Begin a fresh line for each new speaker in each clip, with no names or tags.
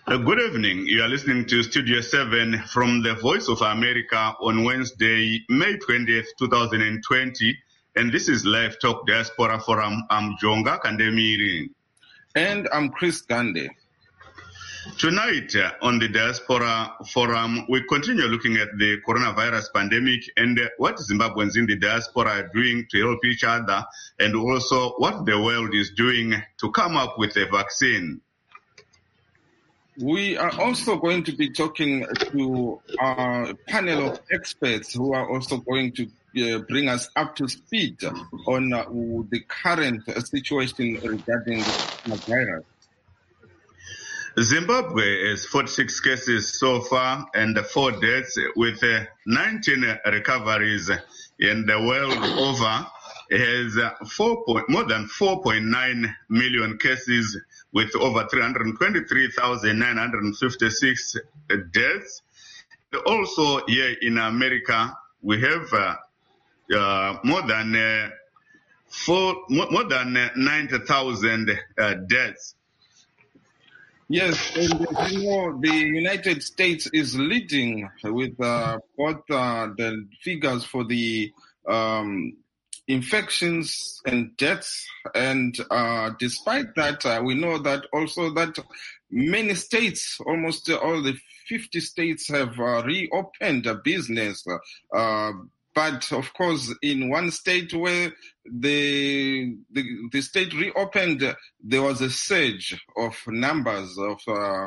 Good evening. You are listening to Studio 7 from the Voice of America on Wednesday, May 20th, 2020. And this is Live Talk Diaspora Forum. I'm Jonga Kandemiri.
And I'm Chris Gande.
Tonight on the Diaspora Forum, we continue looking at the coronavirus pandemic and what Zimbabweans in the diaspora are doing to help each other, and also what the world is doing to come up with a vaccine.
We are also going to be talking to a panel of experts who are also going to bring us up to speed on the current situation regarding the virus.
Zimbabwe has 46 cases so far and 4 deaths with 19 recoveries, and the world over has more than 4.9 million cases with over 323,956 deaths. Also here in America, we have more than 90,000 deaths.
Yes, and you know, the United States is leading with both the figures for the infections and deaths, and despite that, we know that also that many states, almost all the 50 states, have reopened a business. But of course, in one state where the state reopened, there was a surge of numbers of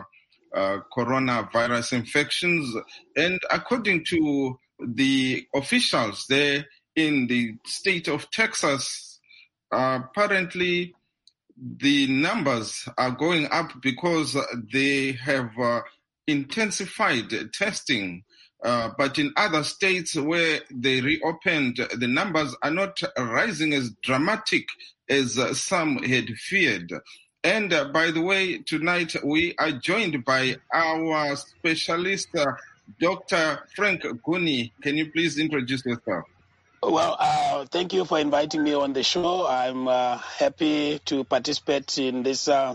coronavirus infections. And according to the officials there in the state of Texas, apparently the numbers are going up because they have intensified testing. But in other states where they reopened, the numbers are not rising as dramatic as some had feared. And by the way, tonight we are joined by our specialist, Dr. Frank Guni. Can you please introduce yourself?
Well, thank you for inviting me on the show. I'm happy to participate in this show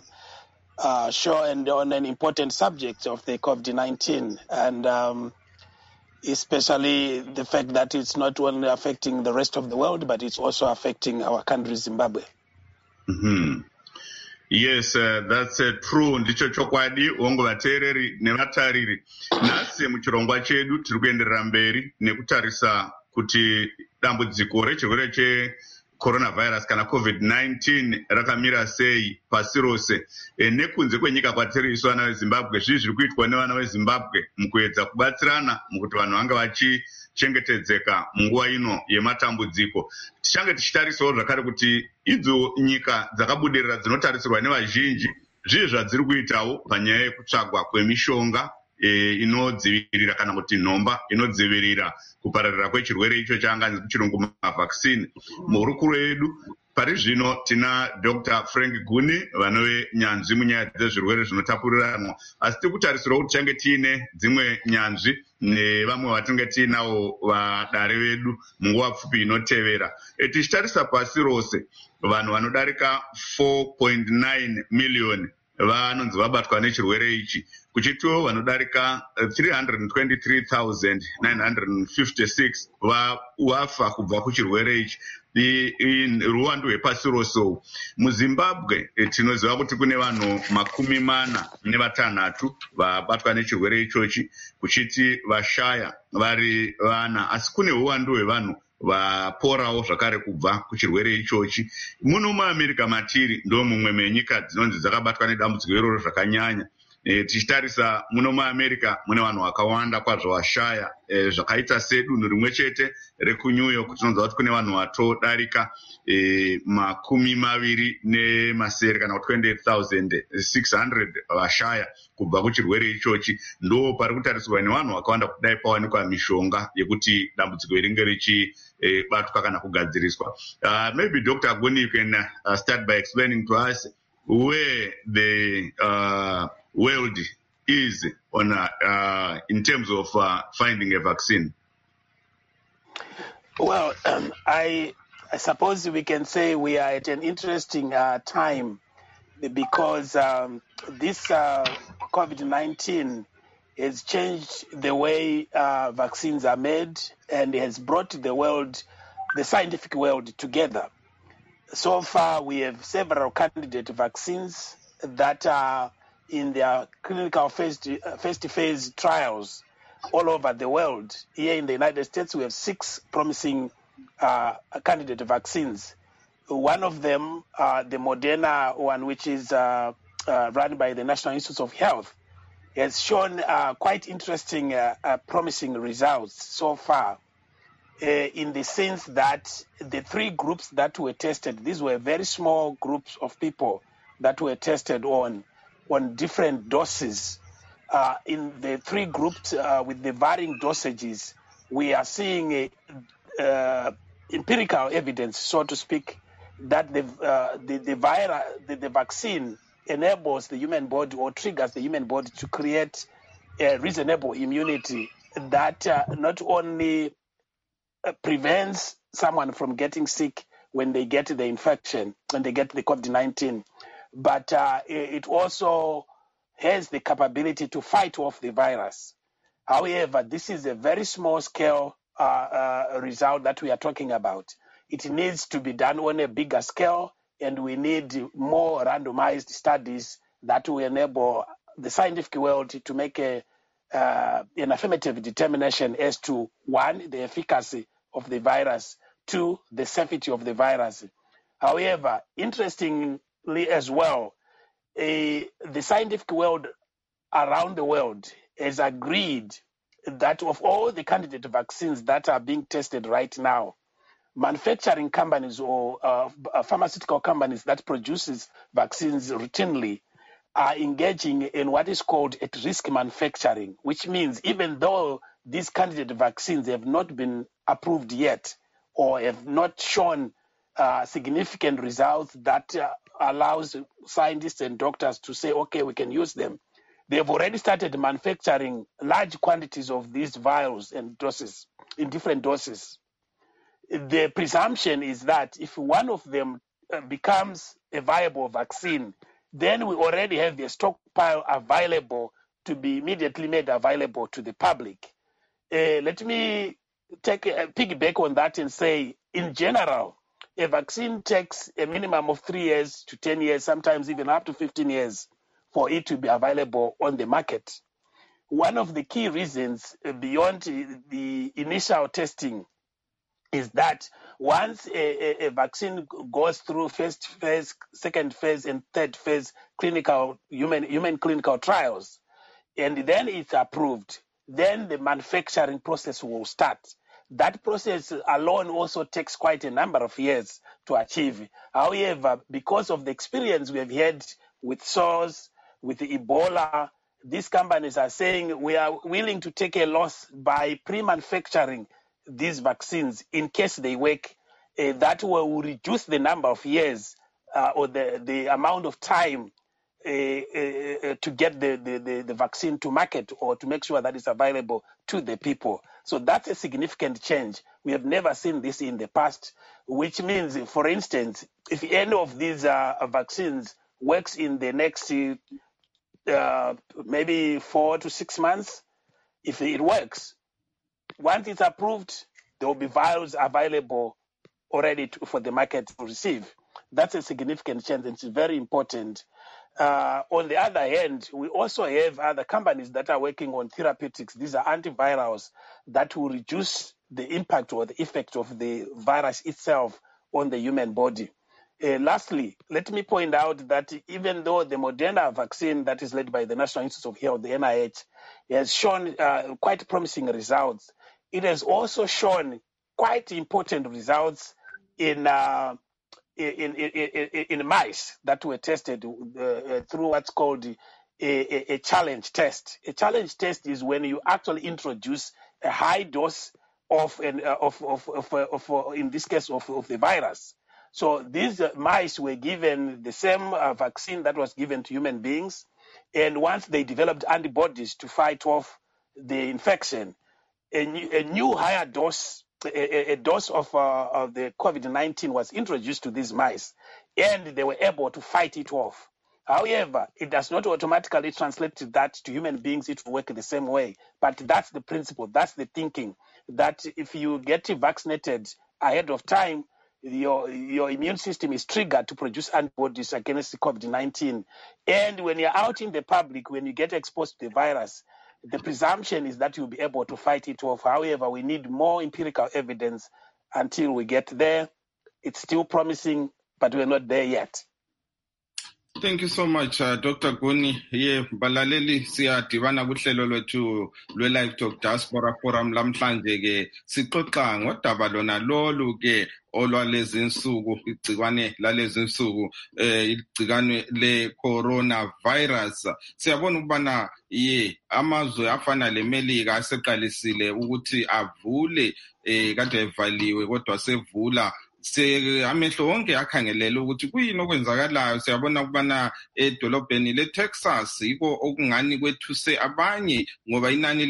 and on an important subject of the COVID-19. And especially the fact that it's not only affecting the rest of the world, but it's also affecting our country, Zimbabwe.
Mm-hmm. Yes, that's true. Ndicho chokwadi ongo vateereri nevatariri. Nhasi muchirongwa chedu tiri kuenderera mberi nekutarisa kuti dambudziko rechirwere coronavirus kana COVID-19 rakamira sei pasi rose, nekunze kwenyika kwatiri isu vana vezimbabwe. Zvii zviri kuitwa nevana vezimbabwe mukuedza kubatsirana mukuti vanhu vanga vachichengetedzeka munguva ino yematambudziko. Tichange tichitarisawo zvakare kuti idzo nyika dzakabudirira dzinotarisirwa nevazhinji zvii zvadziri kuitawo panyaya yekutsvagwa kwemishonga inodzivirira kana kuti nhomba inodzivirira kupararira kwechirwere icho chaanganzi kuchirungu mavhaccine. Muhurukuro yedu pari zvino tina Dr. Frank Guni, vanove nyanzvi munyaya dzezvirwere zvinotapuriranwa, asi tiri kutarisirawo kuti tichange tiine dzimwe nyanzvi nevamwe vatinge tiinawo vadare vedu munguva pfupi inotevera. Tichitarisa pasi rose, vanhu vanodarika 4.9 million vanonzi vabatwa nechirwere ichi, kuchitiwo vanodarika 323,956 vafa kubva kuchirwere ichi. Ruwandu rwepasi rose. MuZimbabwe tinoziva kuti kune vanhu 46 vabatwa nechirwere ichochi, kuchiti vashaya vari vana, asi kune uwandu hwevanhu vaporawo zvakare kubva kuchirwere ichochi. Muno muAmerica matiri ndo mumwe menyika dzinonzi dzakabatwa nedambudziko iroro zvakanyanya. Tichitarisa muno muAmerica mune vanhu vakawanda kwazvo vashaya, zvakaita sedunhu rimwe chete reku-New York tinonzwa kuti kune vanhu vatodarika 27 kana 28,600 vashaya kubva kuchirwere ichochi. Ndo pari kutarisirwa nevanhu vakawanda kudai pawanikwa mishonga yekuti dambudziko ringe richibatwa kana kugadziriswa. Maybe Dr. Guni, you can start by explaining to us where the world is on in terms of finding a vaccine.
Well, I suppose we can say we are at an interesting time because this COVID-19 has changed the way vaccines are made and has brought the scientific world together. So far, we have several candidate vaccines that are in their clinical phase trials all over the world. Here in the United States, we have 6 promising candidate vaccines. One of them, the Moderna one, which is run by the National Institutes of Health, has shown quite interesting, promising results so far. In the sense that the 3 groups that were tested, these were very small groups of people that were tested on different doses. In the 3 groups with the varying dosages, we are seeing empirical evidence, so to speak, that the vaccine enables the human body or triggers the human body to create a reasonable immunity that not only prevents someone from getting sick when they get the infection, when they get the COVID-19, but it also has the capability to fight off the virus. However, this is a very small scale result that we are talking about. It needs to be done on a bigger scale, and we need more randomized studies that will enable the scientific world to make an affirmative determination as to 1, the efficacy of the virus, 2, the safety of the virus. However, interestingly as well, the scientific world around the world has agreed that of all the candidate vaccines that are being tested right now, manufacturing companies or pharmaceutical companies that produces vaccines routinely are engaging in what is called at-risk manufacturing, which means even though these candidate vaccines have not been approved yet or have not shown significant results that allows scientists and doctors to say, okay, we can use them, they've already started manufacturing large quantities of these vials and doses in different doses. The presumption is that if one of them becomes a viable vaccine, then we already have the stockpile available to be immediately made available to the public. Let me take a piggyback on that and say, in general, a vaccine takes a minimum of 3 years to 10 years, sometimes even up to 15 years for it to be available on the market. One of the key reasons beyond the initial testing is that once a vaccine goes through first phase, second phase, and third phase human clinical trials, and then it's approved, then the manufacturing process will start. That process alone also takes quite a number of years to achieve. However, because of the experience we have had with SARS, with Ebola, these companies are saying we are willing to take a loss by pre-manufacturing these vaccines in case they work. That will reduce the number of years or the amount of time to get the vaccine to market or to make sure that it's available to the people. So that's a significant change. We have never seen this in the past, which means, for instance, if any of these vaccines works in the next maybe 4 to 6 months, if it works, once it's approved, there will be vials available already for the market to receive. That's a significant change, and it's very important. On the other hand, we also have other companies that are working on therapeutics. These are antivirals that will reduce the impact or the effect of the virus itself on the human body. Lastly, let me point out that even though the Moderna vaccine that is led by the National Institutes of Health, the NIH, has shown quite promising results, it has also shown quite important results in mice that were tested through what's called a challenge test. A challenge test is when you actually introduce a high dose of in this case of the virus. So these mice were given the same vaccine that was given to human beings, and once they developed antibodies to fight off the infection, a new higher dose, a dose of the COVID-19 was introduced to these mice, and they were able to fight it off. However, it does not automatically translate that to human beings. It will work the same way. But that's the principle. That's the thinking, that if you get vaccinated ahead of time, your immune system is triggered to produce antibodies against COVID-19. And when you're out in the public, when you get exposed to the virus, the presumption is that you'll be able to fight it off. However, we need more empirical evidence until we get there. It's still promising, but we're not there yet.
Thank you so much, Dr. Guni. Balaleli siyadibana kuhlelo lwethu lwe-Live Talk Diaspora Forum lamhlanje ke sixoxa ngodaba lona lolu ke olwalezi insuku, igcikwane lalezi insuku, igcikwane le-coronavirus. Siyabona ukubana amazwe afana leMelika aseqalisile ukuthi avule, kade evaliwe kodwa sevula. Amehlo wonke akhangelele ukuthi kuyini okwenzakalayo. Siyabona ukubana edolobheni leTexas yiko okungani kwethuse abanye ngoba inani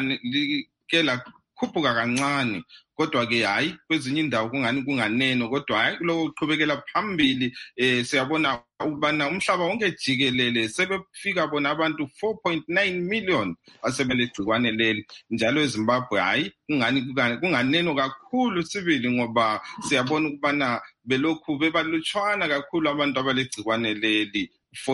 like lakhuphuka kancane, kodwa ke hayi kwezinye indawo kungani kunganeno, kodwa hayi kulo qhubekela phambili. Siyabona ukubana umhlaba wonke jikelele sebefika bona abantu 4.9 million asebelegcikwane leli, njalo eZimbabwe hayi kunganeno kakhulu sibili, ngoba siyabona ukubana belokhu bebalutshwana kakhulu abantu abalegcikwane leli,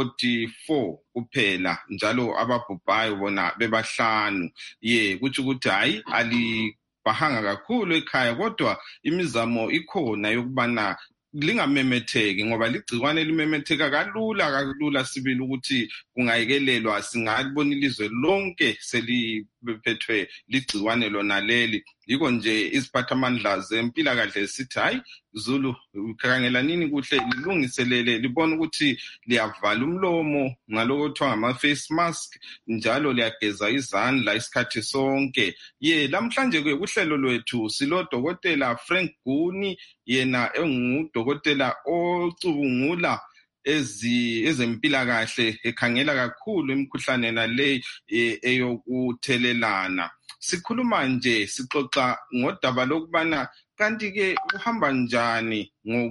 44 kuphela, njalo ababhubhayo bona bebahlanu. Kuthi ukuthi hayi alibahanga kakhulu ekhaya, kodwa imizamo ikhona yokubana lingamemetheki, ngoba ligcikwane limemetheka kalula sibili ukuthi kungayikelelwa. Singalibona ilizwe lonke seliphethwe ligcikwane lona leli. Yiko nje iziphathamandla zempilakahle sithi hayi Zulu, khangela nini kuhle lilungiselele, libona ukuthi liyavala umlomo ngaloko kuthiwa ngama-face mask, njalo liyageza izandla isikhathi sonke. Lamhlanje ke kuhlelo lwethu silo Dr. Frank Guni, yena engudokotela ocubungula ezempilakahle, ekhangela kakhulu imikhuhlane nale eyokuthelelana. Sikhuluma nje sixoxa ngodaba lokubana kanti ke uhamba njani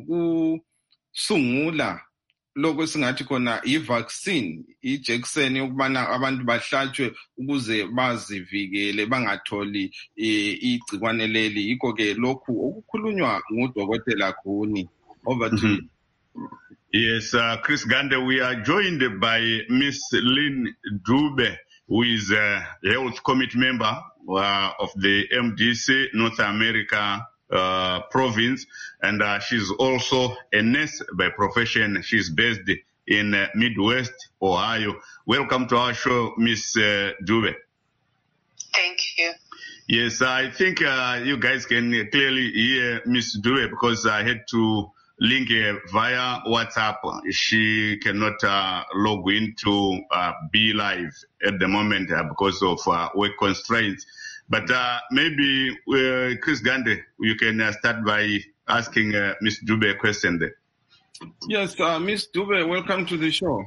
ngokusungula lokho singathi khona i-vaccine, ijekiseni yokubana abantu bahlatshwe ukuze bazivikele bangatholi igcikwane leli. Yikho ke lokhu okukhulunywa ngudokotela Guni. Over to you.
Yes, Chris Gande, we are joined by Miss Lynn Dube, who is a health committee member of the MDC North America province, and she's also a nurse by profession. She's based in Midwest, Ohio. Welcome to our show, Miss Dube.
Thank you.
Yes, I think you guys can clearly hear Miss Dube because I had to link via WhatsApp. She cannot log into Be Live at the moment because of work constraints. But maybe, Chris Gande, you can start by asking Ms. Dube a question there.
Yes, Ms. Dube, welcome to the show.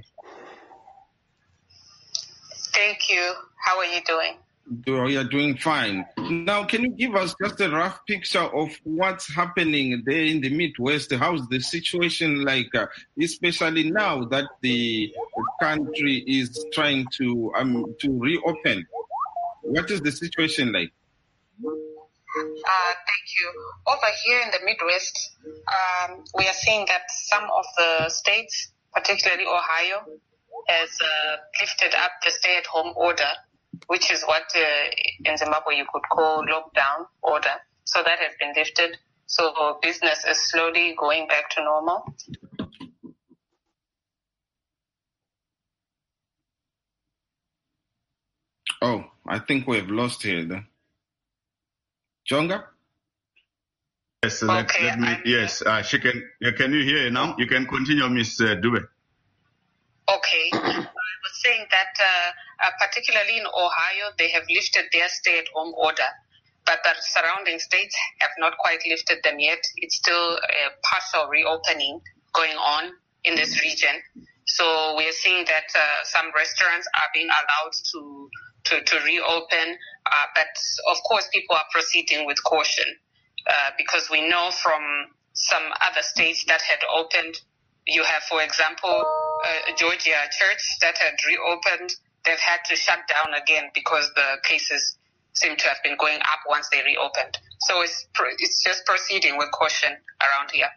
Thank you. How are you doing?
We are doing fine. Now, can you give us just a rough picture of what's happening there in the Midwest? How's the situation like, especially now that the country is trying to reopen? What is the situation like?
Thank you. Over here in the Midwest, we are seeing that some of the states, particularly Ohio, has lifted up the stay-at-home order, which is what in Zimbabwe you could call lockdown order. So that has been lifted. So business is slowly going back to normal.
Oh, I think we have lost here then. Jonga?
Yes, let me, yes, she can you hear her now? You can continue, Ms. Dube.
Okay. I was saying that particularly in Ohio, they have lifted their stay-at-home order, but the surrounding states have not quite lifted them yet. It's still a partial reopening going on in this region. So we are seeing that some restaurants are being allowed to reopen, but of course people are proceeding with caution because we know from some other states that had opened You have, for example, Georgia Church that had reopened. They've had to shut down again because the cases seem to have been going up once they reopened. So it's just proceeding with caution around here.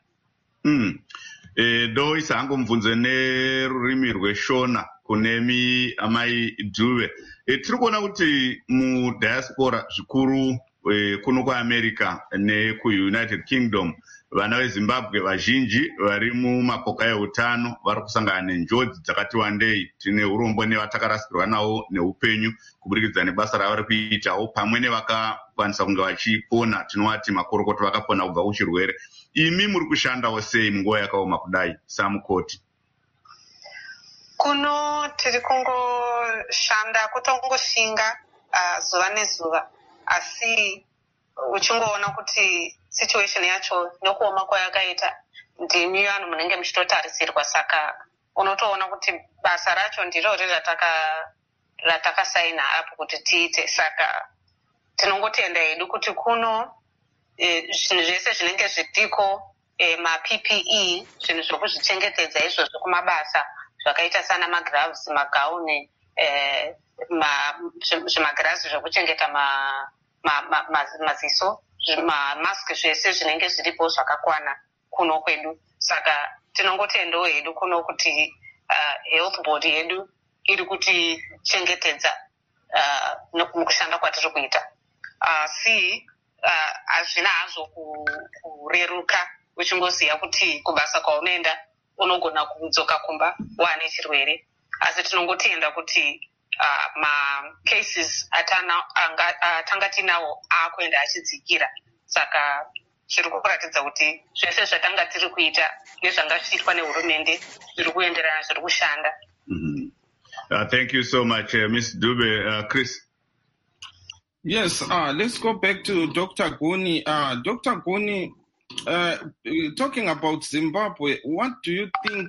Do isango mvunze nerurimi rweshona kunemi amai Dube. Tiri kuona kuti mudiaspora zvikuru kuno kuAmerica nekuUnited Kingdom vana veZimbabwe vazhinji vari mumapoka eutano vari kusangana nenjodzi dzakati wandei. Tine urombo nevatakarasikirwa navo neupenyu kuburikidza nebasa ravari kuitawo pamwe nevakakwanisa kunge vachipona, tinovati makorokoto vakapona kubva kuchirwere. Imi muri kushandawo sei munguva yakaoma kudai samukoti?
Kuno tiri kungoshanda kutongoshinga zuva nezuva, asi uchingoona kuti situation yacho nokuoma kwayakaita ndimi vanhu munenge muchitotarisirwa, saka unotoona kuti basa racho ndirori ratakasaina apo kuti tiite. Saka tinongotenda hedu kuti kuno zvinhu zvese zvinenge zvidiko, maPPE, zvinhu zvokuzvichengetedza izvozvo kumabasa zvakaita sana magloves, magauni, zvimagirazi zvokuchengeta maziso, mamask, zvese zvinenge zviripo zvakakwana kuno kwedu. Saka tinongotendawo hedu kuno kuti health board yedu iri kutichengetedza mukushanda kwatiri kuita. Asi hazvina hazvo kureruka uchingoziva kuti kubasa kwaunoenda unogona kudzoka kumba waane chirwere. Asi tinongotenda kuti macases atanga tinawo akuenda achidzikira. Saka zviri kuratidza kuti zvese zvatanga tiri kuita nezvanga zvichiitwa nehurumende zviri kuenderana, zviri kushanda.
Thank you so much, Ms. Dube. Chris?
Yes, let's go back to Dr. Guni. Dr. Guni, talking about Zimbabwe, what do you think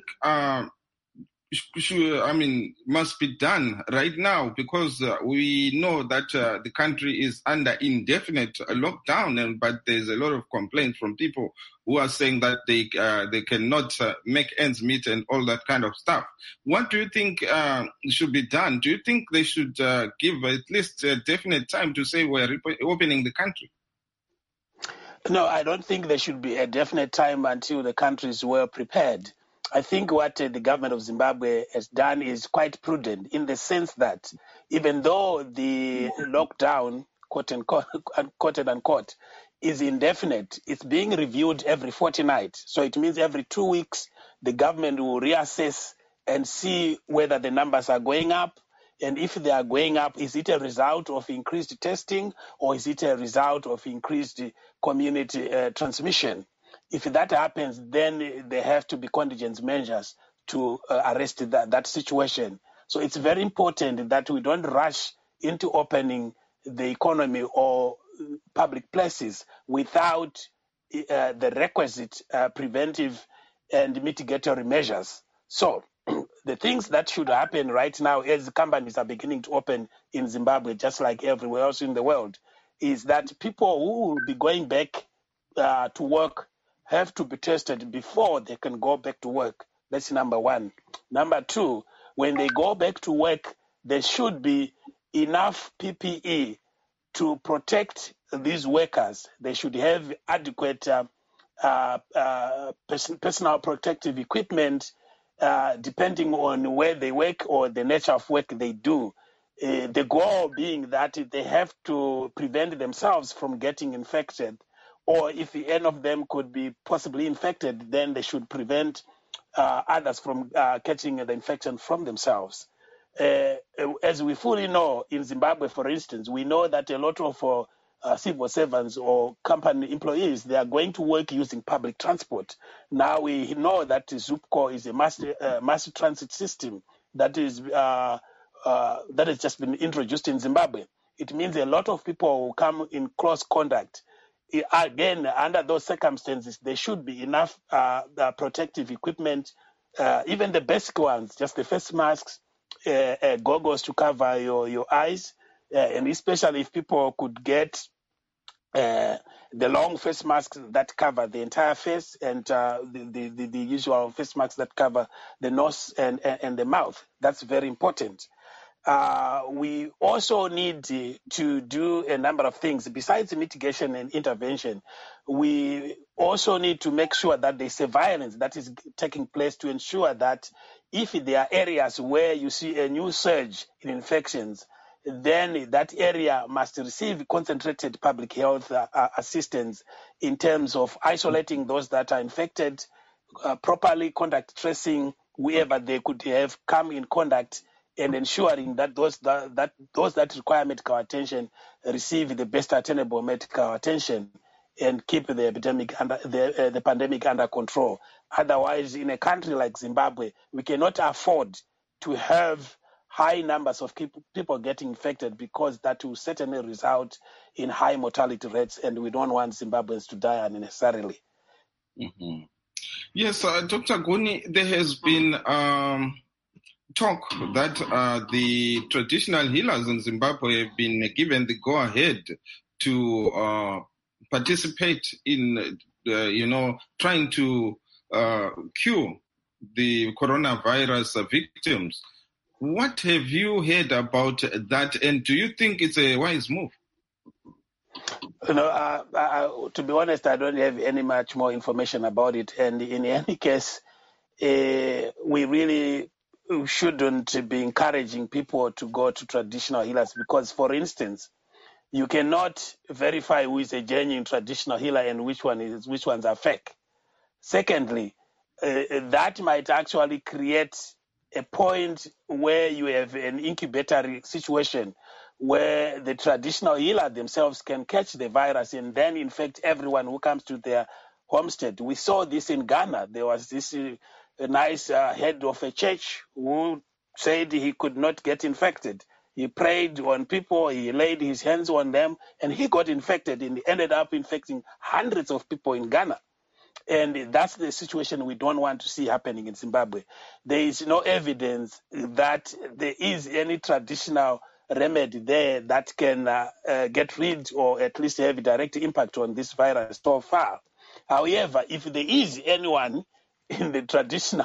must be done right now? Because we know that the country is under indefinite lockdown, but there's a lot of complaints from people who are saying that they cannot make ends meet and all that kind of stuff. What do you think should be done? Do you think they should give at least a definite time to say we're opening the country?
No, I don't think there should be a definite time until the country is well prepared. I think what the government of Zimbabwe has done is quite prudent in the sense that even though the lockdown, quote unquote, is indefinite, it's being reviewed every fortnight. So it means every 2 weeks, the government will reassess and see whether the numbers are going up. And if they are going up, is it a result of increased testing or is it a result of increased community transmission? If that happens, then there have to be contingent measures to arrest that situation. So it's very important that we don't rush into opening the economy or public places without the requisite preventive and mitigatory measures. So the things that should happen right now as companies are beginning to open in Zimbabwe, just like everywhere else in the world, is that people who will be going back to work have to be tested before they can go back to work. That's number one. Number two, when they go back to work, there should be enough PPE to protect these workers. They should have adequate personal protective equipment depending on where they work or the nature of work they do. The goal being that they have to prevent themselves from getting infected, or if any of them could be possibly infected, then they should prevent others from catching the infection from themselves. As we fully know, in Zimbabwe, for instance, we know that a lot of civil servants or company employees, they are going to work using public transport. Now we know that ZUPCO is a mass transit system that has just been introduced in Zimbabwe. It means a lot of people will come in close contact. Again, under those circumstances, there should be enough protective equipment, even the basic ones, just the face masks, goggles to cover your eyes, and especially if people could get the long face masks that cover the entire face, and the usual face masks that cover the nose and the mouth. That's very important. We also need to do a number of things. Besides mitigation and intervention, we also need to make sure that the surveillance that is taking place to ensure that if there are areas where you see a new surge in infections, then that area must receive concentrated public health assistance in terms of isolating those that are infected, properly contact tracing wherever they could have come in contact, and ensuring that those that require medical attention receive the best attainable medical attention and keep the epidemic the pandemic under control. Otherwise, in a country like Zimbabwe, we cannot afford to have high numbers of people getting infected, because that will certainly result in high mortality rates, and we don't want Zimbabweans to die unnecessarily.
Mm-hmm. Yes, Dr. Guni, there has been talk that the traditional healers in Zimbabwe have been given the go-ahead to participate in, trying to cure the coronavirus victims. What have you heard about that, and do you think it's a wise move?
To be honest, I don't have any much more information about it. And in any case, we really shouldn't be encouraging people to go to traditional healers, because, for instance, you cannot verify who is a genuine traditional healer and which ones are fake. Secondly, that might actually create a point where you have an incubatory situation where the traditional healer themselves can catch the virus and then infect everyone who comes to their homestead. We saw this in Ghana. There was this nice head of a church who said he could not get infected. He prayed on people, he laid his hands on them, and he got infected, and he ended up infecting hundreds of people in Ghana. And that's the situation we don't want to see happening in Zimbabwe. There is no evidence that there is any traditional remedy there that can get rid or at least have a direct impact on this virus so far. However, if there is anyone in the traditional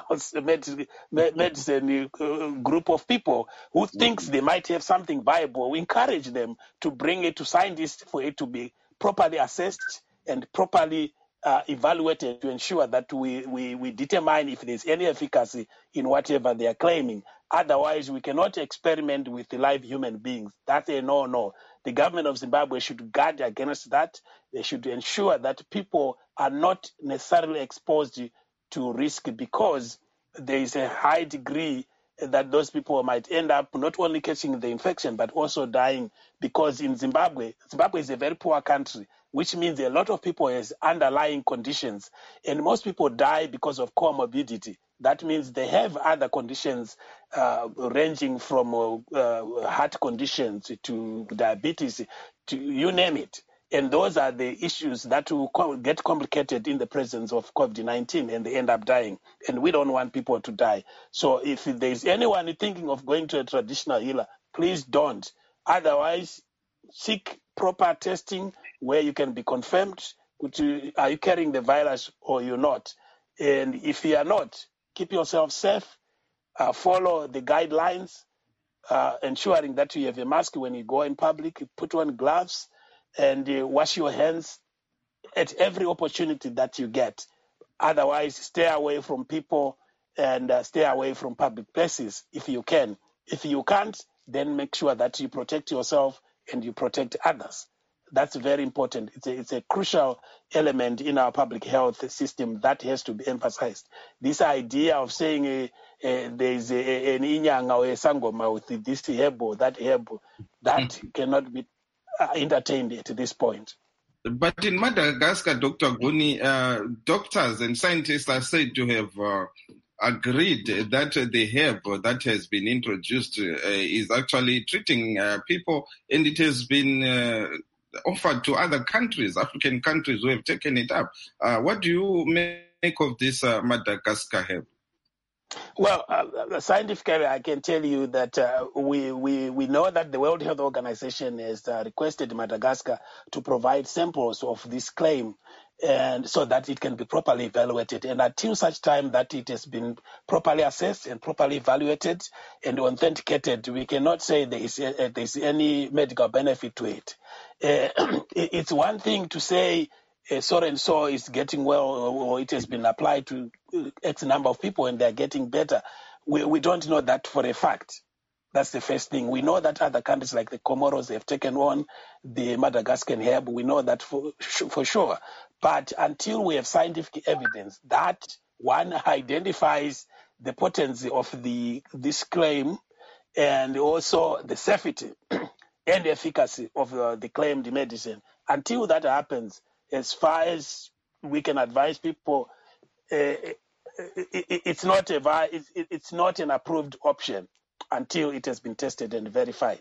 medicine group of people who thinks they might have something viable, we encourage them to bring it to scientists for it to be properly assessed and properly evaluated to ensure that we determine if there's any efficacy in whatever they are claiming. Otherwise, we cannot experiment with live human beings. That's a no. The government of Zimbabwe should guard against that. They should ensure that people are not necessarily exposed to risk, because there is a high degree that those people might end up not only catching the infection but also dying, because in Zimbabwe is a very poor country, which means a lot of people has underlying conditions, and most people die because of comorbidity. That means they have other conditions ranging from heart conditions to diabetes, to you name it. And those are the issues that will get complicated in the presence of COVID-19, and they end up dying. And we don't want people to die. So if there's anyone thinking of going to a traditional healer, please don't. Otherwise, seek proper testing where you can be confirmed. Are you carrying the virus or you're not? And if you are not, keep yourself safe. Follow the guidelines, ensuring that you have a mask when you go in public, put on gloves, and wash your hands at every opportunity that you get. Otherwise, stay away from people and stay away from public places if you can. If you can't, then make sure that you protect yourself and you protect others. That's very important. It's a crucial element in our public health system that has to be emphasized. This idea of saying there's an inyanga or a sangoma with this herb or that herb, that cannot be entertained at this point.
But in Madagascar, Dr. Guni, doctors and scientists are said to have agreed that the herb that has been introduced is actually treating people, and it has been offered to other countries, African countries who have taken it up. What do you make of this Madagascar herb?
Well, scientifically, I can tell you that we know that the World Health Organization has requested Madagascar to provide samples of this claim, and so that it can be properly evaluated. And until such time that it has been properly assessed and properly evaluated and authenticated, we cannot say there is any medical benefit to it. It's one thing to say so and so is getting well, or it has been applied to X number of people and they're getting better. We don't know that for a fact. That's the first thing. We know that other countries like the Comoros have taken on the Madagascan herb. We know that for sure. But until we have scientific evidence that one identifies the potency of this claim and also the safety and efficacy of the claimed medicine, until that happens, as far as we can advise people, it's not an approved option until it has been tested and verified.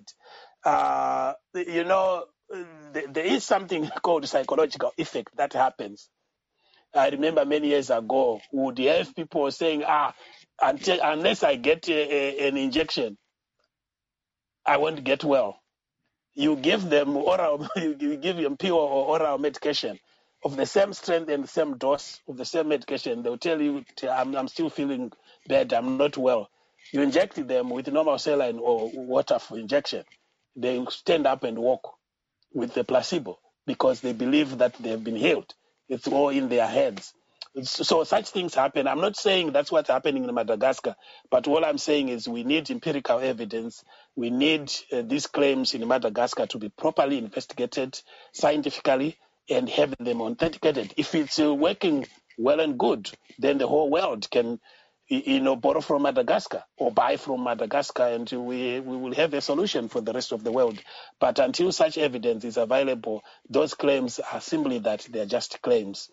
There is something called psychological effect that happens. I remember many years ago, we would have people saying, unless I get an injection, I won't get well. You give them oral, you give them pure or oral medication of the same strength and the same dose of the same medication. They'll tell you, I'm still feeling bad, I'm not well. You inject them with normal saline or water for injection. They stand up and walk with the placebo because they believe that they've been healed. It's all in their heads. So such things happen. I'm not saying that's what's happening in Madagascar, but all I'm saying is we need empirical evidence. We need these claims in Madagascar to be properly investigated scientifically and have them authenticated. If it's working well and good, then the whole world can borrow from Madagascar or buy from Madagascar, and we will have a solution for the rest of the world. But until such evidence is available, those claims are simply that they're just claims.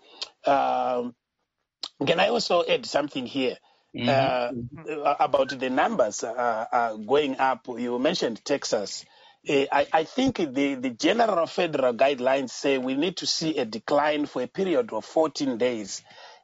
Can I also add something here about the numbers going up? You mentioned Texas. I think the general federal guidelines say we need to see a decline for a period of 14 days.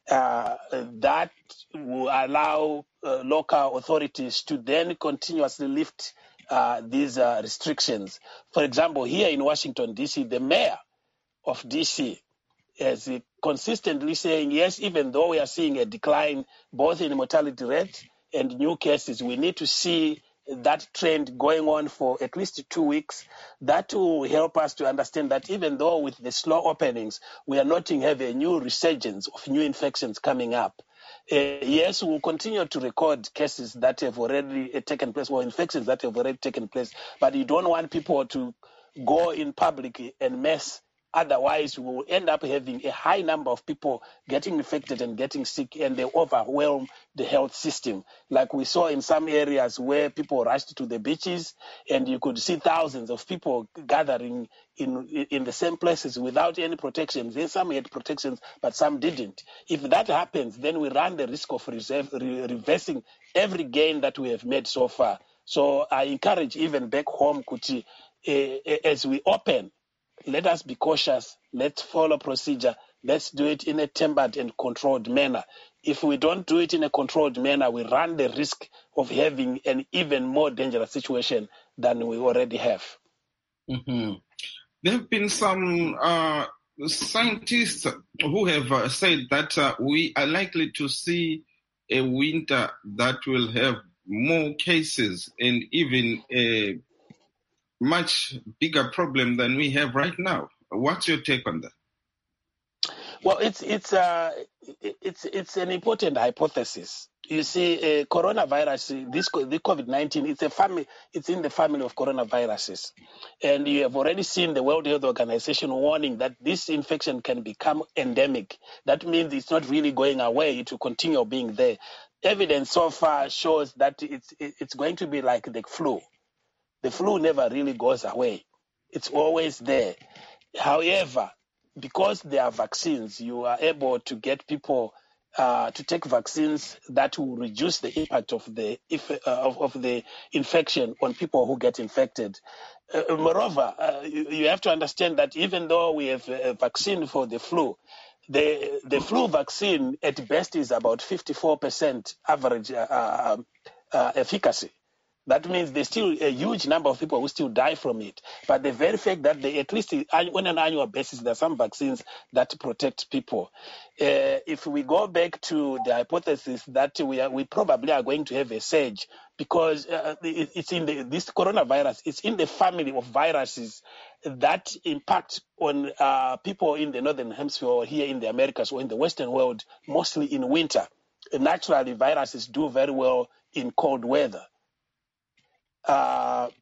That will allow local authorities to then continuously lift these restrictions. For example, here in Washington, D.C., the mayor of D.C. is consistently saying, yes, even though we are seeing a decline both in mortality rate and new cases, we need to see that trend going on for at least 2 weeks. That will help us to understand that even though with the slow openings, we are not to have a new resurgence of new infections coming up. Yes, we'll continue to record cases that have already taken place, or infections that have already taken place, but you don't want people to go in public and mess. Otherwise, we will end up having a high number of people getting infected and getting sick, and they overwhelm the health system. Like we saw in some areas where people rushed to the beaches, and you could see thousands of people gathering in the same places without any protections. Then some had protections, but some didn't. If that happens, then we run the risk of reversing every gain that we have made so far. So I encourage even back home, Kuti, as we open, let us be cautious. Let's follow procedure. Let's do it in a tempered and controlled manner. If we don't do it in a controlled manner, we run the risk of having an even more dangerous situation than we already have.
Mm-hmm. There have been some scientists who have said that we are likely to see a winter that will have more cases and even a much bigger problem than we have right now. What's your take on that?
Well, it's an important hypothesis. You see, coronavirus, the COVID-19, it's in the family of coronaviruses. And you have already seen the World Health Organization warning that this infection can become endemic. That means it's not really going away. It will continue being there. Evidence so far shows that it's going to be like the flu. The flu never really goes away. It's always there. However, because there are vaccines, you are able to get people to take vaccines that will reduce the impact of the infection on people who get infected. Moreover, you have to understand that even though we have a vaccine for the flu, The flu vaccine at best is about 54% average efficacy. That means there's still a huge number of people who still die from it. But the very fact that at least on an annual basis, there are some vaccines that protect people. If we go back to the hypothesis that we probably are going to have a surge, because it's in this coronavirus, it's in the family of viruses that impact on people in the Northern Hemisphere or here in the Americas or in the Western world, mostly in winter. Naturally, viruses do very well in cold weather. But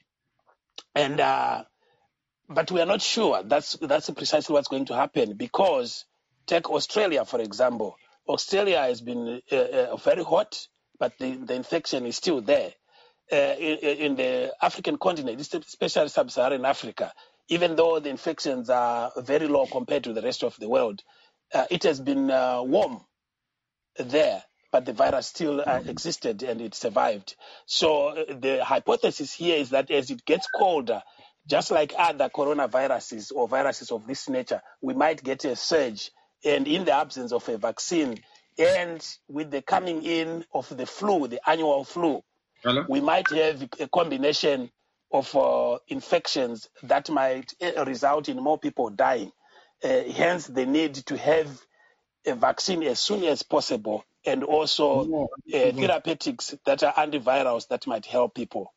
we are not sure that's precisely what's going to happen, because take Australia, for example. Australia has been very hot, but the infection is still there. In the African continent, especially sub-Saharan Africa, even though the infections are very low compared to the rest of the world, it has been warm there, but the virus still existed and it survived. So the hypothesis here is that as it gets colder, just like other coronaviruses or viruses of this nature, we might get a surge. And in the absence of a vaccine and with the coming in of the flu, the annual flu, we might have a combination of infections that might result in more people dying. Hence, the need to have a vaccine as soon as possible, and also therapeutics that are antivirals that might help people.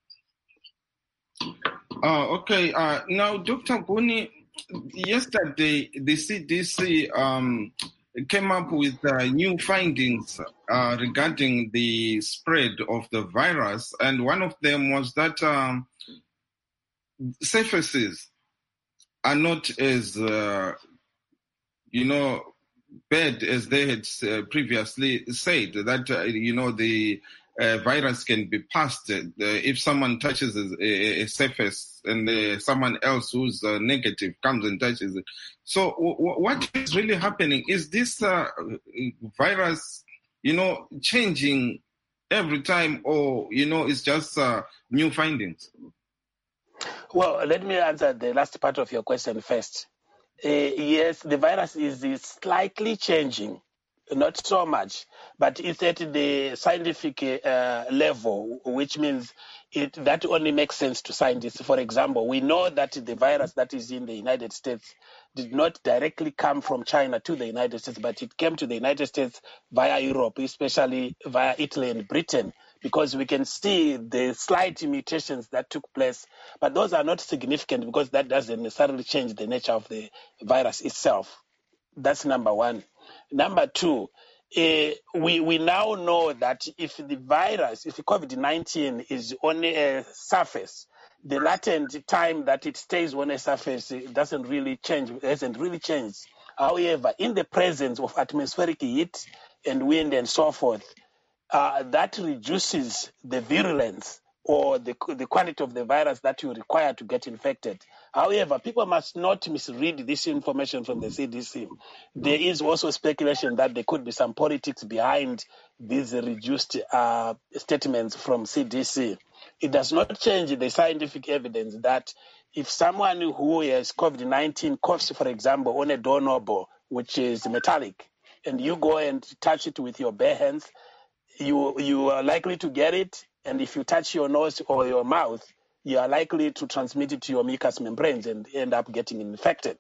Okay. Now, Dr. Buni, yesterday the CDC came up with new findings regarding the spread of the virus, and one of them was that surfaces are not as bad as they had previously said, that the virus can be passed if someone touches a surface and someone else who's negative comes and touches it. So what is really happening? Is this virus, changing every time, or, it's just new findings?
Well, let me answer the last part of your question first. Yes, the virus is slightly changing, not so much, but it's at the scientific level, which means that only makes sense to scientists. For example, we know that the virus that is in the United States did not directly come from China to the United States, but it came to the United States via Europe, especially via Italy and Britain, because we can see the slight mutations that took place, but those are not significant because that doesn't necessarily change the nature of the virus itself. That's number one. Number two, we now know that if the virus, if COVID-19 is on a surface, the latent time that it stays on a surface doesn't really change, hasn't really changed. However, in the presence of atmospheric heat and wind and so forth, that reduces the virulence or the quantity of the virus that you require to get infected. However, people must not misread this information from the CDC. There is also speculation that there could be some politics behind these reduced statements from CDC. It does not change the scientific evidence that if someone who has COVID-19 coughs, for example, on a doorknob, which is metallic, and you go and touch it with your bare hands, you are likely to get it, and if you touch your nose or your mouth, you are likely to transmit it to your mucous membranes and end up getting infected.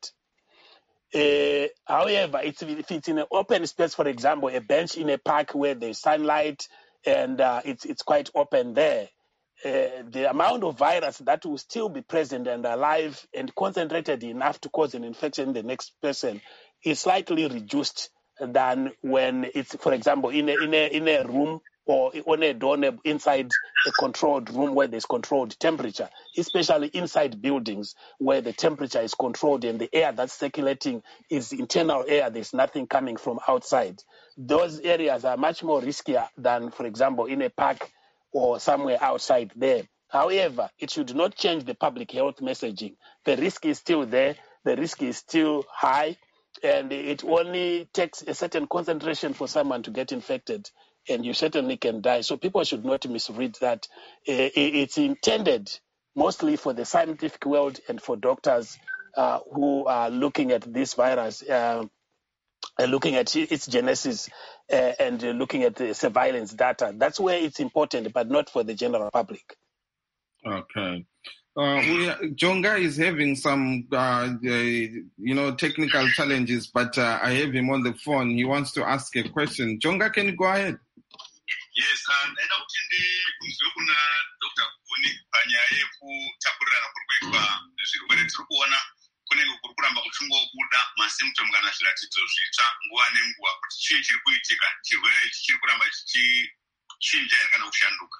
However, if it's in an open space, for example, a bench in a park where there's sunlight and it's quite open there, the amount of virus that will still be present and alive and concentrated enough to cause an infection in the next person is slightly reduced than when it's, for example, in a room or on a doorknob inside a controlled room where there's controlled temperature, especially inside buildings where the temperature is controlled and the air that's circulating is internal air, there's nothing coming from outside. Those areas are much more riskier than, for example, in a park or somewhere outside there. However, it should not change the public health messaging. The risk is still there, the risk is still high, and it only takes a certain concentration for someone to get infected, and you certainly can die. So people should not misread that. It's intended mostly for the scientific world and for doctors who are looking at this virus looking at its genesis and looking at the surveillance data. That's where it's important, but not for the general public.
Okay. Jonga is having some, technical challenges, but I have him on the phone. He wants to ask a question. Jonga, can you go ahead?
Yes, ndaida kuti ndinzwe kuna Dr. Guni panyaya yekutapurirana kuri kuitwa zvirwere tiri kuona kunenge kuri kuramba kuchingobuda masymptom kana zviratidzo zvitsva nguva nenguva, kuti chii chiri kuitika, chirwere ichi chiri kuramba chichinja here kana kushanduka?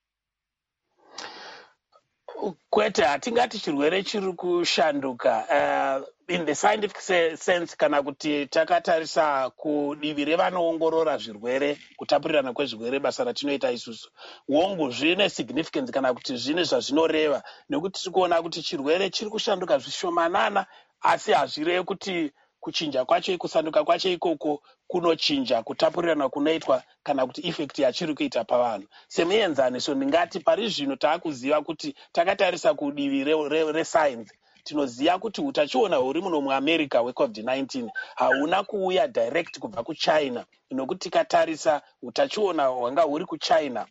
Kwete, hatingati chirwere chiri kushanduka. In the scientific sense, kana kuti takatarisa kudivi revanoongorora zvirwere, kutapurirana kwezvirwere, basa ratinoita isusu, wongo zvine significance kana kuti zvine zvazvinoreva, nekuti tiri kuona kuti chirwere chiri kushanduka zvishomanana, asi hazvirevi kuti kuchinja kwacho, kusanduka kwacho ikoko kunochinja kutapurirana kunoitwa kana kuti effect yachiri kuita pavanhu. Semuenzaniso, ndingati pari zvino taakuziva kuti takatarisa kudivi rescience, tinoziva kuti utachiona huri muno muamerica hweCovid-19 hauna kuuya direct kubva kuchina, nokuti tikatarisa utachiona hwanga huri kuchina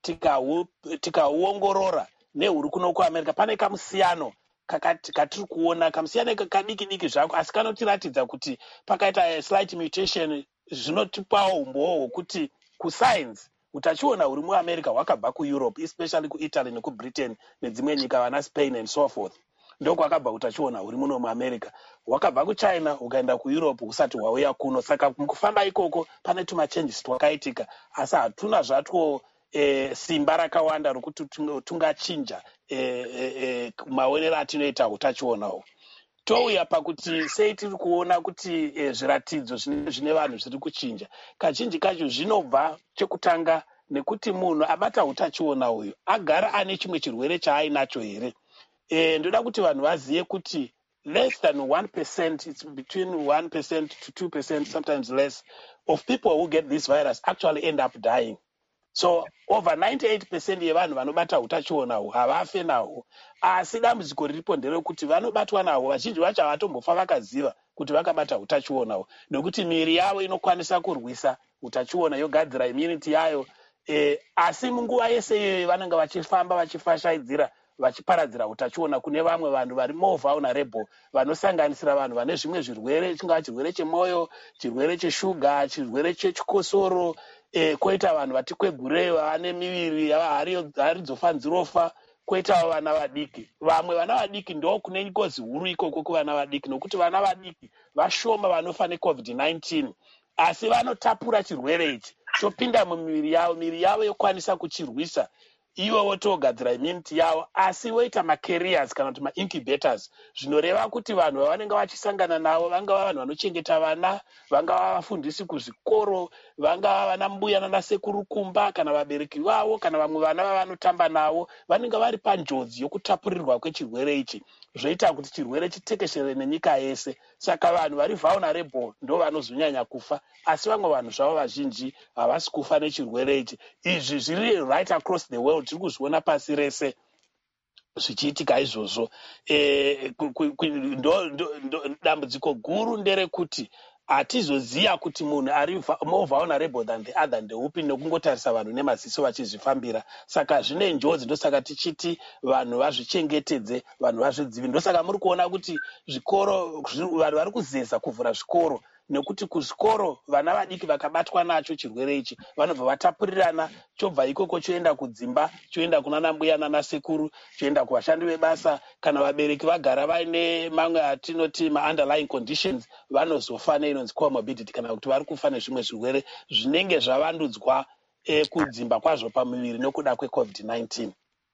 tikauongorora nehuri kuno kuamerica, pane kamusiyano katiri kuona, kamusiyano kadiki diki zvako, asi kanotiratidza kuti pakaita slight mutation. Zvinotipawo umbowo hwokuti kuscience utachiona huri muamerica hwakabva kueurope, especially kuitaly nekubritain nedzimwe nyika, vana Spain and so forth. Ndokwakabva utachiona huri muno muamerica, hwakabva kuchina hukaenda kueurope husati hwauya kuno. Saka mukufamba ikoko pane tumachanges twakaitika, asi hatuna zvatwo simba rakawanda rokuti tungachinja maonero atinoita utachiona. Touya pakuti sei tiri kuona kuti zviratidzo zvine vanhu zviri kuchinja, kazhinji kacho zvinobva chekutanga nekuti munhu abata utachiona uyu agara ane chimwe chirwere chaainacho here. Ndoda kuti vanhu vazive kuti less than 1%, it's between 1% to 2%, sometimes less, of people who get this virus actually end up dying. So over 98% yevanhu vanobata utachiona uhu havafe nahwo, asi dambudziko riripo nderekuti vanobatwa nahwo vazhinji vacho havatombofa vakaziva kuti vakabata utachiona uhu, nekuti miviri yavo inokwanisa kurwisa utachiona, yogadzira immunity yayo, asi munguva yese iyoyo vanenge vachifamba vachifashaidzira vachiparadzira utachiona kune vamwe vanhu vari more vulnerable, vanosanganisira vanhu vane zvimwe zvirwere, chingava chirwere chemwoyo, chirwere cheshuga, chirwere chechikosoro, koita vanhu vati kwegurei vane miviri haridzofa nzirofa, koitawo vana vadiki. Vamwe vana vadiki ndo kune ngozi huru ikoko kuvana vadiki, nokuti vana vadiki vashoma vanofa neCovid-19, asi vanotapura chirwere ichi chopinda mumiviri yavo, miviri yavo yokwanisa kuchirwisa, ivo votogadzira immunity yavo, asi voita macarriers kana kuti maincubators, zvinoreva kuti vanhu vavanenge vachisangana navo vangava vanhu vanochengeta vana, vangava vafundisi kuzvikoro, vangava vana mbuya nana sekuru kumba, kana vabereki vavo, kana vamwe vana vavanotamba navo, vanenge vari panjodzi yokutapurirwa kwechirwere ichi, zvoita kuti chirwere chitekeshere nenyika yese. Saka vanhu vari vulnerable ndo vanozonyanya kufa, asi vamwe vanhu zvavo vazhinji havasi kufa nechirwere ichi. Izvi zviri right across the world, tiri kuzviona pasi rese zvichiitika izvozvo. Dambudziko guru nderekuti hatizoziva kuti munhu ari more vulnerable than the other ndeupi, nekungotarisa vanhu nemaziso vachizvifambira. Saka zvine njodzi, ndosaka tichiti vanhu vazvichengetedze, vanhu vazvidzivi. Ndosaka muri kuona kuti zvikoro, vanhu vari kuzeza kuvhura zvikoro, nekuti kuzvikoro vana vadiki vakabatwa nacho chirwere ichi vanobva vatapurirana, chobva ikoko choenda kudzimba, choenda kunana mbuya nana sekuru, choenda kuvashandi vebasa. Kana vabereki vagara vaine mamwe atinoti ma-underlying conditions, vanozofa neinonzi comorbidity, kana kuti vari kufa nezvimwe zvirwere zvinenge zvavandudzwa kudzimba kwazvo pamuviri nokuda kweCovid-19.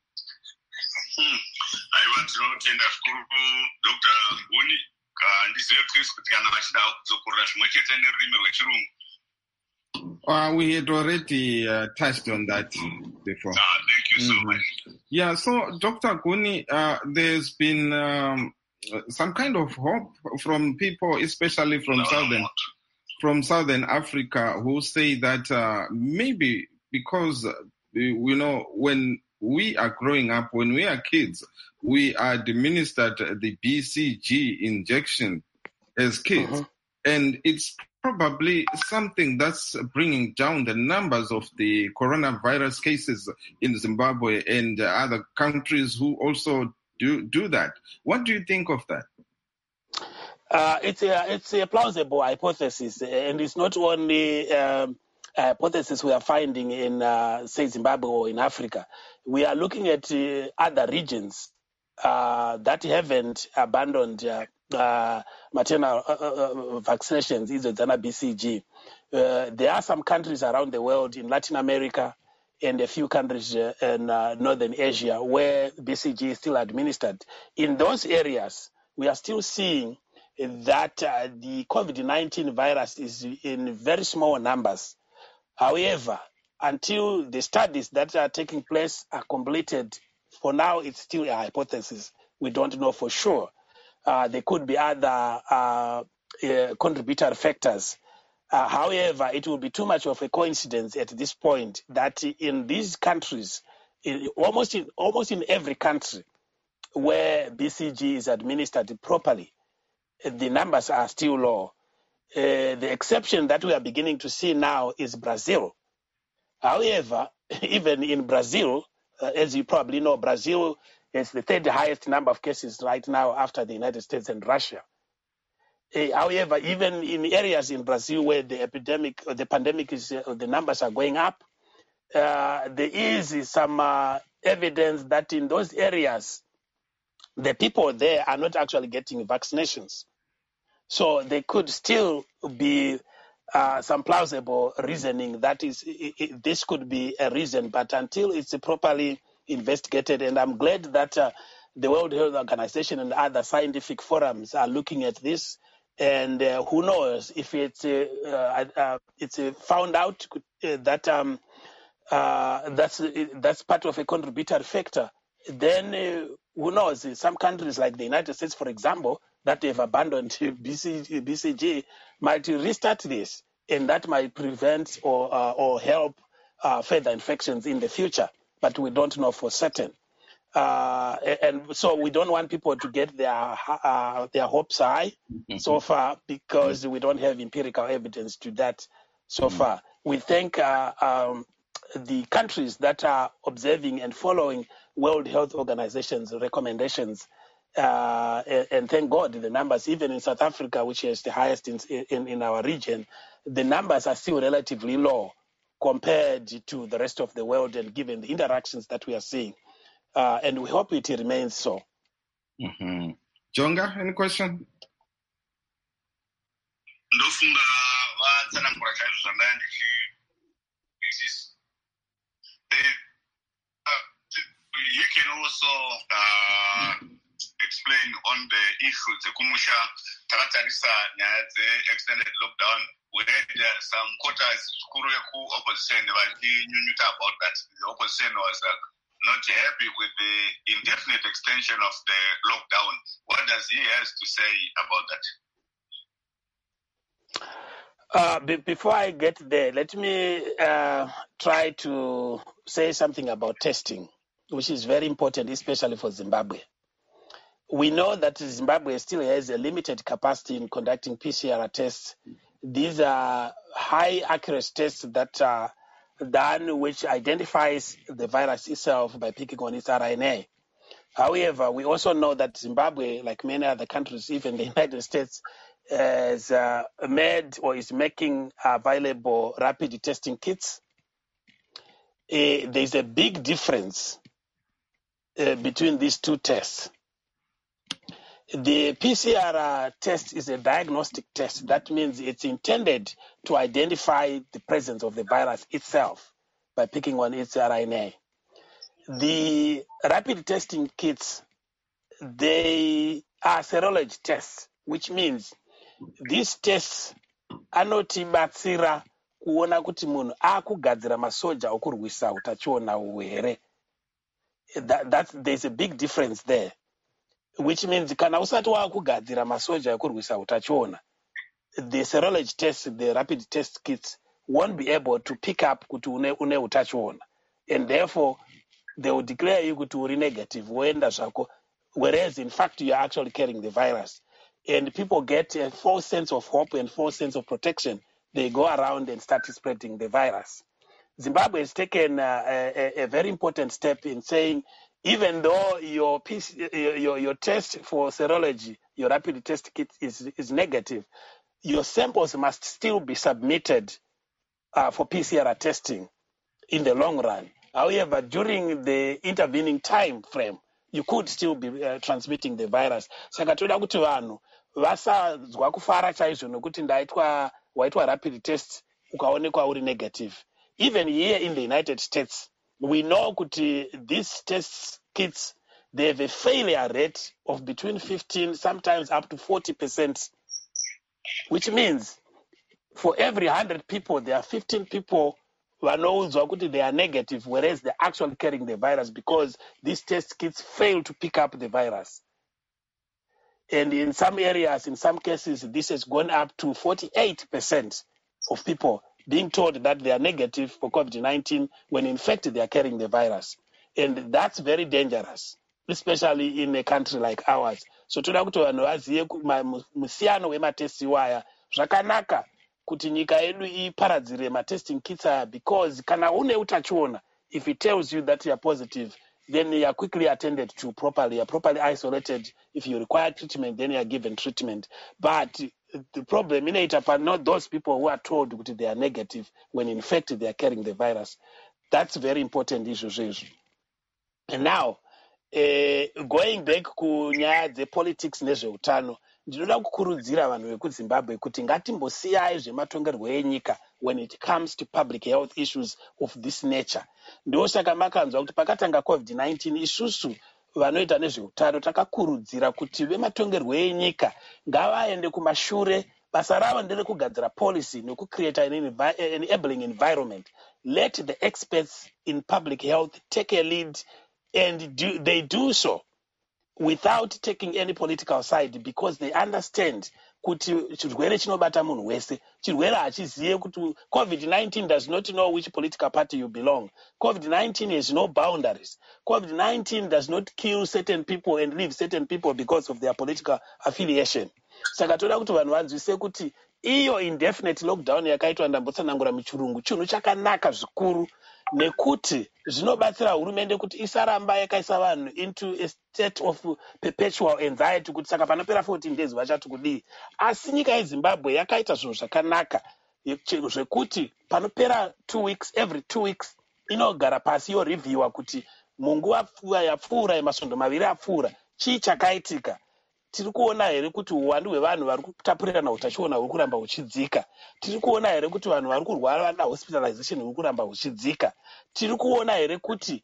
Aiwa, tinotenda zvikuru Dr. Guni. Ndizive Chris kuti kana vachida kudzokorera zvimwe chete nerurimi rwechirungu.
We had already touched on that before.
Thank you so much.
Yeah, so Dr. Guni, there's been some kind of hope from people, especially from Southern Africa, who say that maybe because, when we are growing up, when we are kids, we are administered the BCG injection as kids. And it's probably something that's bringing down the numbers of the coronavirus cases in Zimbabwe and other countries who also do that. What do you think of that?
It's a plausible hypothesis, and it's not only hypothesis we are finding in, say, Zimbabwe or in Africa. We are looking at other regions that haven't abandoned maternal vaccinations, either than a BCG. There are some countries around the world in Latin America and a few countries in Northern Asia where BCG is still administered. In those areas, we are still seeing that the COVID-19 virus is in very small numbers. However, until the studies that are taking place are completed, for now it's still a hypothesis. We don't know for sure. There could be other contributory factors. However, it will be too much of a coincidence at this point that in these countries, almost in every country where BCG is administered properly, the numbers are still low. The exception that we are beginning to see now is Brazil. However, even in Brazil, as you probably know, Brazil is the third highest number of cases right now after the United States and Russia. However, even in areas in Brazil where the pandemic is, the numbers are going up, there is some evidence that in those areas, the people there are not actually getting vaccinations. So there could still be some plausible reasoning that this could be a reason, but until it's properly investigated, and I'm glad that the World Health Organization and other scientific forums are looking at this, and who knows if it's found out that that's part of a contributory factor, then who knows, some countries like the United States, for example, that they've abandoned BCG might restart this, and that might prevent or help further infections in the future, but we don't know for certain. And so we don't want people to get their hopes high so far, because we don't have empirical evidence to that so far. We think the countries that are observing and following World Health Organization's recommendations, and thank God the numbers, even in South Africa, which is the highest in our region, the numbers are still relatively low compared to the rest of the world, and given the interactions that we are seeing. And we hope it remains so.
Jonga, any question?
You can also explain on the issue dzekumusha takatarisa nyaya dze-extended lockdown. We had some quarters zvikuru yeku-opposition vachinyunyuta about that. The opposition was not happy with the indefinite extension of the lockdown. What does he have to say about that?
Before I get there, let me try to say something about testing, which is very important, especially for Zimbabwe. We know that Zimbabwe still has a limited capacity in conducting PCR tests. These are high accuracy tests that are done, which identifies the virus itself by picking on its RNA. However, we also know that Zimbabwe, like many other countries, even the United States, has made or is making available rapid testing kits. There's a big difference between these two tests. The PCR test is a diagnostic test. That means it's intended to identify the presence of the virus itself by picking on its RNA. The rapid testing kits, they are serology tests, which means these tests anotibatsira kuona kuti munhu akugadzira masoja okurwisa utachiona here. There's a big difference there, which means kana usati wakugadzira masoja okurwisa utachiona, the serology tests, the rapid test kits, won't be able to pick up kuti une utachiona, and therefore they will declare you kuti uri negative, woenda zvako, whereas in fact you are actually carrying the virus. and people get a false sense of hope and false sense of protection, they go around and start spreading the virus. Zimbabwe has taken a very important step in saying, even though your test for serology, your rapid test kit is negative, your samples must still be submitted for PCR testing in the long run. However, during the intervening time frame, you could still be transmitting the virus. Saka toda kuti vanhu vasazwa kufara chaizvo nokuti waitwa rapid test ukaonekwa uri negative. Even here in the United States, we know kuti these test kits, they have a failure rate of between 15, sometimes up to 40%, which means for every 100 people, there are 15 people vanoudzwa kuti they are negative, whereas they're actually carrying the virus because these test kits fail to pick up the virus. And in some areas, in some cases, this has gone up to 48% of people being told that they are negative for COVID-19 when in fact they are carrying the virus. And that's very dangerous, especially in a country like ours. So toda kuti vanhu vazive musiyano wematesti waya zvakanaka kuti nyika yedu iparadzire matesting kits aya, because kana une utachiona, if it tells you that you are positive, then you are quickly attended to properly, you are properly isolated. If you require treatment, then you are given treatment. But the problem are not those people who are told that they are negative when in fact they are carrying the virus. That's a very important issue. And now, going back to the politics nezveutano, ndinoda kukurudzira vanhu vekuzimbabwe kuti ngatimbosiyai zvematongerwo enyika when it comes to public health issues of this nature. Ndosaka makanzwa kuti pakatanga COVID-19 isusu vanoita nezveutano takakurudzira kuti vematongerwo enyika ngavaende kumashure. Basa ravo nderekugadzira policy nekucreate an enabling environment. Let the experts in public health take a lead, and they do so without taking any political side, because they understand kuti chirwere chinobata munhu wese. Chirwere hachiziye kuti COVID-19 does not know which political party you belong. COVID-19 has no boundaries. COVID-19 does not kill certain people and leave certain people because of their political affiliation. Saka toda kuti vanhu vanzwise kuti iyo indefinite lockdown yakaitwa ndambotsanangura muchirungu chinhu chakanaka zvikuru, nekuti zvinobatsira hurumende kuti isaramba yakaisa vanhu into a state of perpetual anxiety kuti saka panopera 14 days vachati kudii. Asi nyika yeZimbabwe yakaita zvinhu zvakanaka zvekuti panopera 2 weeks, every 2 weeks inogara pasi yorevhiewa kuti munguva yapfuura yemasvondo maviri apfuura chii chakaitika. Tiri kuona here kuti uwandu hwevanhu vari kutapurirana utachiona huri kuramba huchidzika? Tiri kuona here kuti vanhu vari kurwara hospitalization huri kuramba huchidzika? Tiri kuona here kuti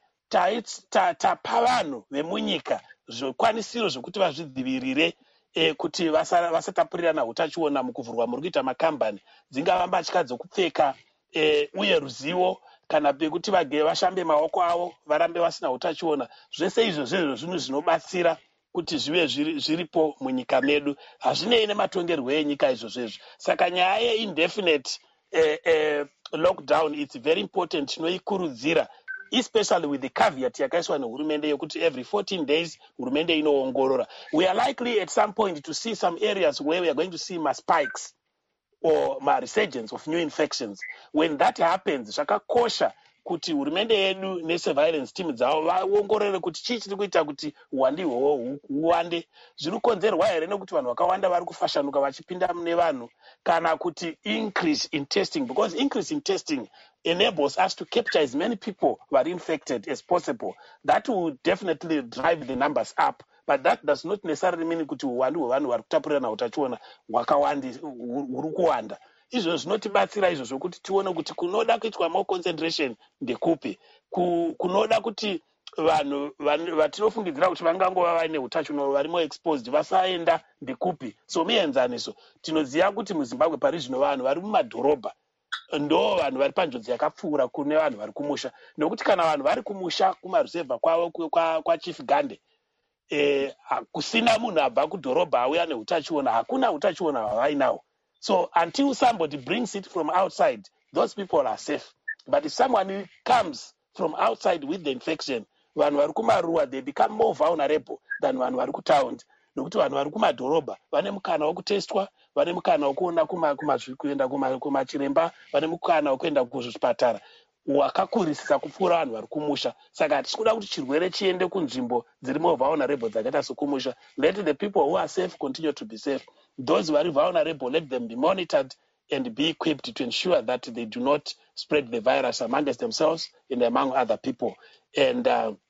tapa vanhu vemunyika zvikwanisiro zvokuti vazvidzivirire kuti vasatapurirana utachiona mukuvhurwa muri kuita makambani, dzingava mbatya dzokupfeka uye ruzivo, kana pekuti vashambe maoko avo varambe vasina utachiona. Zvese izvo zvinhu zvinobatsira kuti zvive zviripo munyika medu. Hazvinei nematongerwo enyika izvozvo. Saka nyaya yeindefinite lockdown, it's very important, tinoikurudzira, especially with the caveat yakaiswa nehurumende yokuti every 14 days hurumende inoongorora. We are likely at some point to see some areas where we are going to see spikes or resurgence of new infections. When that happens, zvakakosha kuti hurumende yedu nesurveillance team dzavo vaongorore kuti chii chiri kuita kuti uwandi ihwohwo huwande. Zviri kukonzerwa here nekuti vanhu vakawanda vari kufashanuka vachipinda mune vanhu, kana kuti increase in testing, because increase in testing enables us to capture as many people who are infected as possible. That will definitely drive the numbers up, but that does not necessarily mean kuti uwandu hwevanhu vari kutapurirana utachiona huri kuwanda. Izvo zvinotibatsira izvo zvokuti tione kuti kunoda kuitwa more concentration ndekupi, kunoda kuti vanhu vatinofungidzira kuti vangangova vaine utachiona vari more exposed vasaenda ndekupi. So muenzaniso tinoziva kuti muZimbabwe pari zvino vanhu vari mumadhorobha ndo vanhu vari panjodzi yakapfuura kune vanhu vari kumusha, nokuti kana vanhu vari kumusha kumarusevha kwavo kwaChief Gande, kusina munhu abva kudhorobha auya neutachiona, hakuna utachiona hwavainawo. So until somebody brings it from outside, those people are safe. But if someone comes from outside with the infection, vanhu vari kumaruwa, they become more vulnerable than vanhu vari kutaundi. nokuti vanhu vari kumadhorobha vane mukana wokutestwa, vane mukana wokuenda kumachiremba, vane mukana wokuenda kuzvipatara wakakurisisa kupfuura vanhu vari kumusha. Saka hatisi kuda kuti chirwere chiende kunzvimbo dziri more vulnerable dzakaita sekumusha. Let the people who are safe continue to be safe. Those who are vulnerable, let them be monitored and be equipped to ensure that they do not spread the virus amongst themselves and among other people. And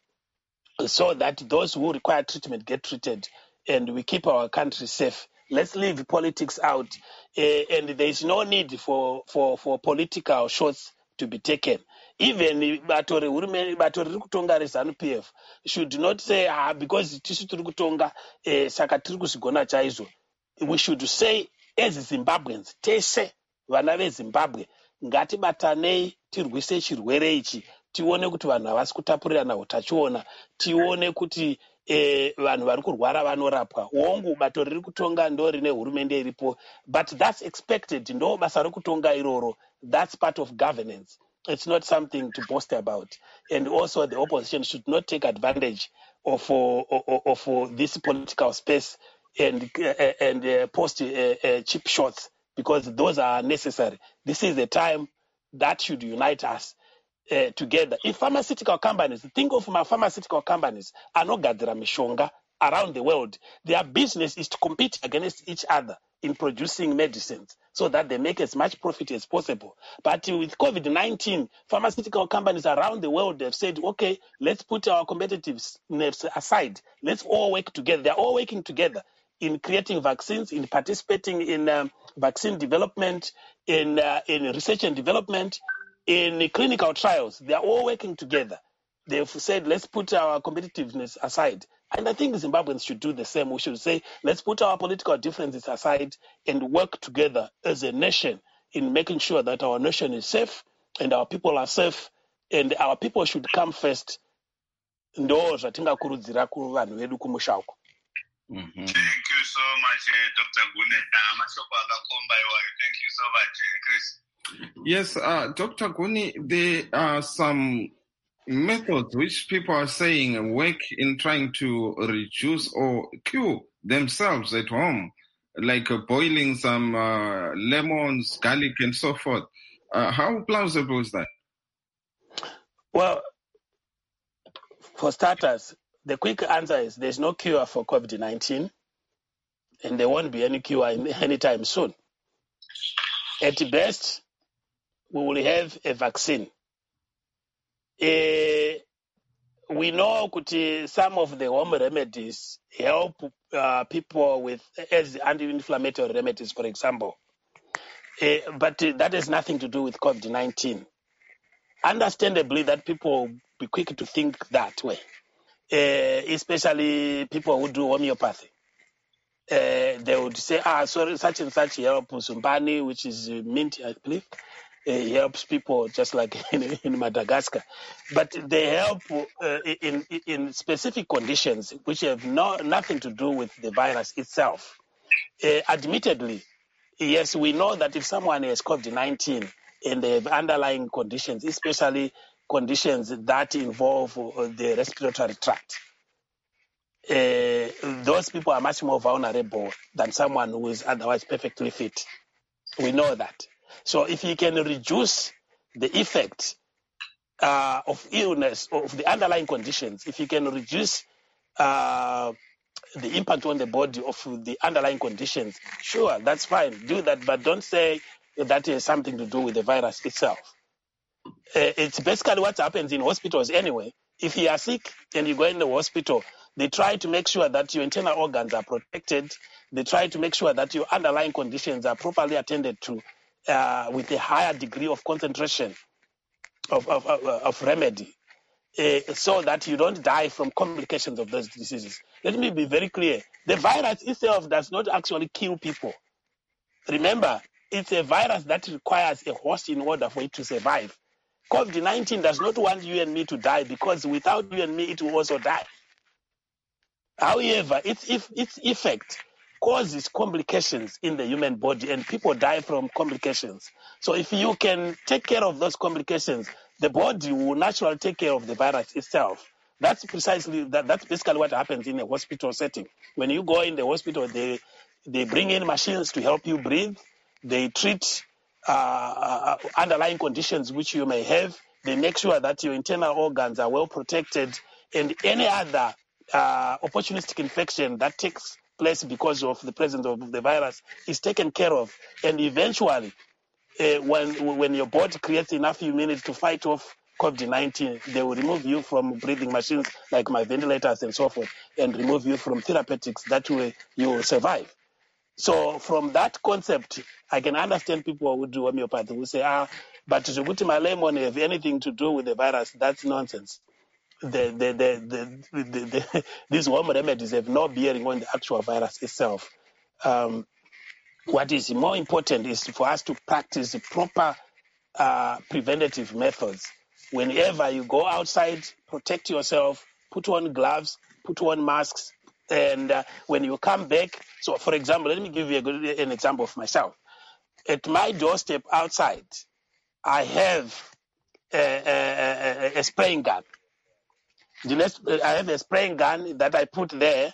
so that those who require treatment get treated and we keep our country safe. Let's leave politics out. And there is no need for political shots to be taken. Even bato riri kutonga reZANU-PF should not say, because tisu tiri kutonga, saka tiri kuzigona chaizvo. We should say, as Zimbabweans, tese vana veZimbabwe, ngatibatanei tirwise chirwere ichi. Tione kuti vanhu havasi kutapurirana utachiona, tione kuti vanhu vari kurwara vanorapwa. Wongu bato riri kutonga ndo rine hurumende iripo, but that's expected. Ndo basa rekutonga iroro. That's part of governance. It's not something to boast about. And also the opposition should not take advantage of this political space and post cheap shots, because those are necessary. This is the time that should unite us together. If pharmaceutical companies, think of my pharmaceutical companies, anogadzira mishonga around the world, their business is to compete against each other in producing medicines so that they make as much profit as possible. But with COVID-19, pharmaceutical companies around the world have said, okay, let's put our competitiveness aside. Let's all work together. They're all working together in creating vaccines, in participating in vaccine development, in research and development, in clinical trials. They are all working together. They've said, let's put our competitiveness aside. And I think Zimbabweans should do the same. We should say, let's put our political differences aside and work together as a nation in making sure that our nation is safe and our people are safe, and our people should come first. Ndo zvatingakurudzira kuvanhu vedu kumusha uko.
Thank you so much, Dr. Gune. Thank you so much, Chris.
Yes, Dr. Gune, there are some methods which people are saying work in trying to reduce or cure themselves at home, like boiling some lemons, garlic, and so forth. How plausible is that?
Well, for starters, the quick answer is there's no cure for COVID-19, and there won't be any cure anytime soon. At best, we will have a vaccine. We know that some of the home remedies help people with as anti-inflammatory remedies, for example. But that has nothing to do with COVID-19. Understandably, that people will be quick to think that way, especially people who do homeopathy. They would say, sorry, such and such helps Zumbani, which is mint, I believe. Helps people just like in Madagascar. But they help in specific conditions which have nothing to do with the virus itself. Admittedly, yes, we know that if someone has COVID-19 and they have underlying conditions, especially conditions that involve the respiratory tract, those people are much more vulnerable than someone who is otherwise perfectly fit. We know that. So if you can reduce the effect of illness, of the underlying conditions, if you can reduce the impact on the body of the underlying conditions, sure, that's fine. Do that, but don't say that has something to do with the virus itself. It's basically what happens in hospitals anyway. If you are sick and you go in the hospital, they try to make sure that your internal organs are protected. They try to make sure that your underlying conditions are properly attended to with a higher degree of concentration of remedy, so that you don't die from complications of those diseases. Let me be very clear. The virus itself does not actually kill people. Remember, it's a virus that requires a host in order for it to survive. COVID-19 does not want you and me to die, because without you and me, it will also die. However, its effect causes complications in the human body, and people die from complications. So if you can take care of those complications, the body will naturally take care of the virus itself. That's precisely that's basically what happens in a hospital setting. When you go in the hospital, they bring in machines to help you breathe. They treat underlying conditions which you may have. They make sure that your internal organs are well protected, and any other opportunistic infection that takes place because of the presence of the virus is taken care of. And eventually, when your body creates enough immunity to fight off COVID-19, they will remove you from breathing machines like my ventilators and so forth, and remove you from therapeutics. That way you will survive. So from that concept, I can understand people who do homeopathy who say, but Zubuti Malay won't have anything to do with the virus. That's nonsense. These home remedies have no bearing on the actual virus itself. What is more important is for us to practice proper preventative methods. Whenever you go outside, protect yourself, put on gloves, put on masks, and when you come back, so for example, let me give you an example of myself. At my doorstep outside, I have a spraying gun. I have a spraying gun that I put there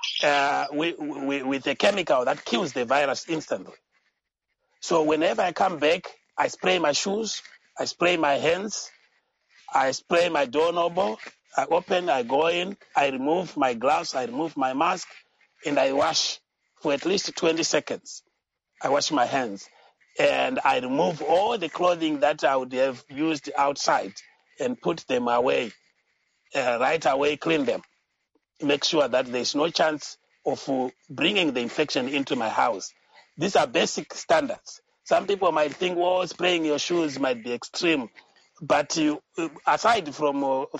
with a chemical that kills the virus instantly. So whenever I come back, I spray my shoes, I spray my hands, I spray my doorknob, I open, I go in, I remove my gloves, I remove my mask, and I wash for at least 20 seconds. I wash my hands, and I remove all the clothing that I would have used outside and put them away, right away, clean them. Make sure that there's no chance of bringing the infection into my house. These are basic standards. Some people might think, well, spraying your shoes might be extreme. But aside from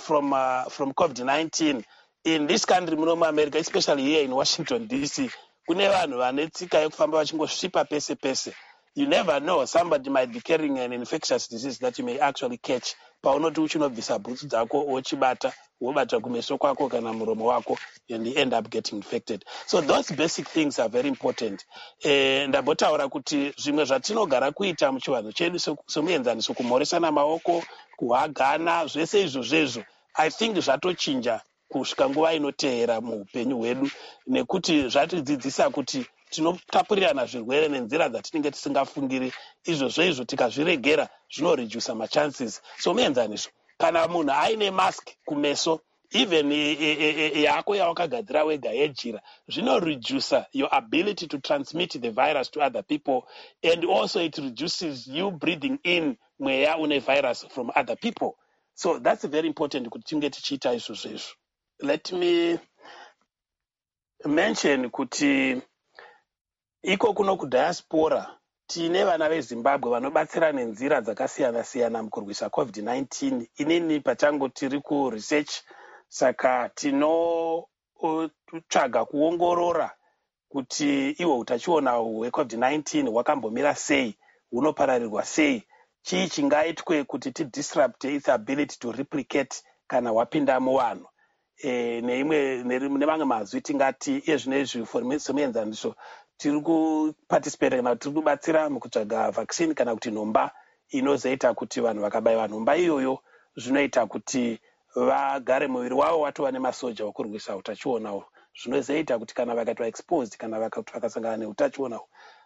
COVID-19, in this country, America, especially here in Washington, D.C., kune vanhu vane tsika yekufamba vachingosvipa pese pese. You never know, somebody might be carrying an infectious disease that you may actually catch. Paunoti uchinobvisa bhutsu dzako wochibata, wobata kumeso kwako kana muromo wako, and you end up getting infected. So those basic things are very important. Ndabotaura kuti zvimwe zvatinogara kuita muchivanhu chedu somuenzaniso, kumhoresana maoko, kuhagana, zvese izvozvo, I think zvatochinja kusvika nguva inoteera muupenyu hwedu, nekuti zvatidzidzisa kuti tinotapurirana zvirwere nenzira dzatinenge tisingafungiri. Izvozvo tikazviregera zvinoredusa machances. So muenzaniso, kana munhu aine mask kumeso, even yako yawakagadzira wega yejira, zvinoreduce your ability to transmit the virus to other people, and also it reduces you breathing in mweya une virus from other people. So that's very important kuti tinge tichiita izvozvo. Let me mention kuti iko kuno kudiaspora tine vana veZimbabwe vanobatsira nenzira dzakasiyana-siyana mukurwisa COVID-19. Inini pachangu tiri kuresearch, saka tinotsvaga kuongorora kuti ihwo utachiona hweCOVID-19 hwakambomira sei, hunopararirwa sei, chii chingaitwe kuti tidisrupt its ability to replicate kana hwapinda muvanhu. Nemamwe mazwi tingati iye zvinezvi semuenzaniso tiri kuparticipate kana tiri kubatsira mukutsvaga vaccine kana kuti nhomba inozoita kuti vanhu vakabayiwa nhomba iyoyo zvinoita kuti vagare muviri wavo watova nemasoja wokurwisa utachiona. Zvinozoita kuti kana vakaitwa exposed, kana vakasangana neutachiona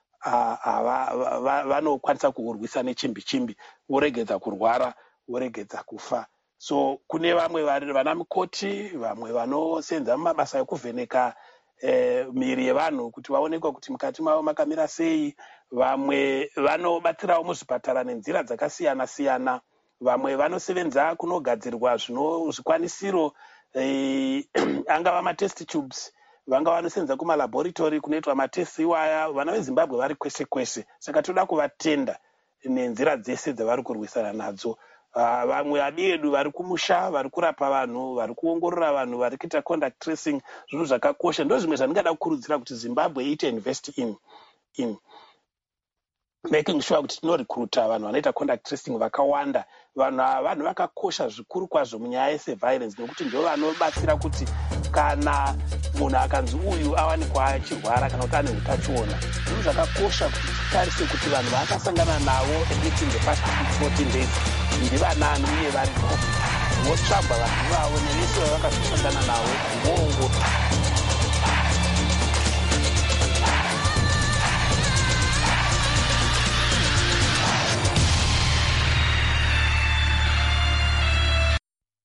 vanokwanisa kuurwisa nechimbi-chimbi, voregedza kurwara, voregedza kufa. So kune vamwe vana mukoti, vamwe vanosenza mumabasa ekuvheneka miri yevanhu kuti vaonekwa kuti mukati mavo makamira sei, vamwe vanobatsirawo muzvipatara nenzira dzakasiyana-siyana, vamwe vanosevenza kunogadzirwa zvikwanisiro, angava matest tubes, vanga vanosenza kumalaboratory kunoitwa matest iwaya. Vana veZimbabwe vari kwese kwese, saka toda kuvatenda nenzira dzese dzavari kurwisana nadzo. Vamwe adiedu vari kumusha, vari kurapa vanhu, vari kuongorora vanhu, vari kuita contact tracing, zvinhu zvakakosha. Ndo zvimwe zvandingada kukurudzira kuti Zimbabwe iite invest in making sure kuti tinorecruita vanhu vanoita contact tracing vakawanda. Vanhu vakakosha zvikuru kwazvo munyaya yesurveillance, nekuti ndo vanobatsira kuti kana munhu akanzi uyu awanikwa achirwara kana kuti ane utachiona, zvinhu zvakakosha kuti titarise kuti vanhu vaakasangana navo within the past 14 days ndivanani uye variko. kutsvagwa vanhu ivavo nevese vavakasangana navo nguo